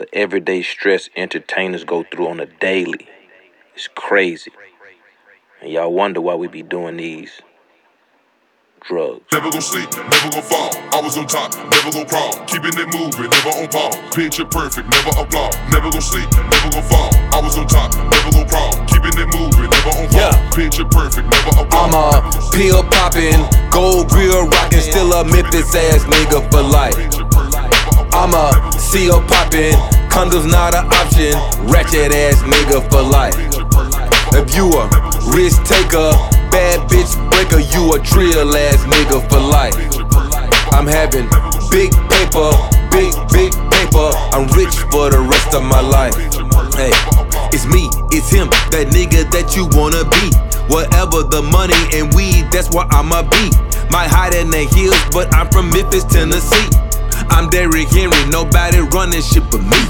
the everyday stress entertainers go through on a daily. It's crazy. And y'all wonder why we be doing these drugs. Never gon' sleep, never gon' fall. Always on top, never gon' crawl. Keeping it moving, never on pause. Picture perfect, never applaud. Never gon' sleep, never gon' fall. Always on top, never gon' crawl. Keeping it moving, never on pause. Picture perfect, never applaud. I'm a pill poppin', gold grill rockin', still a Memphis ass nigga for life. I'm a seal poppin', condoms not an option, ratchet ass nigga for life. If you a risk taker, bad bitch breaker, you a drill ass nigga for life. I'm having big paper, big paper. I'm rich for the rest of my life. Hey, it's me, it's him, that nigga that you wanna be. Whatever the money and weed, that's where I'ma be. Might hide in the hills, but I'm from Memphis, Tennessee. I'm Derrick Henry, nobody running shit but me.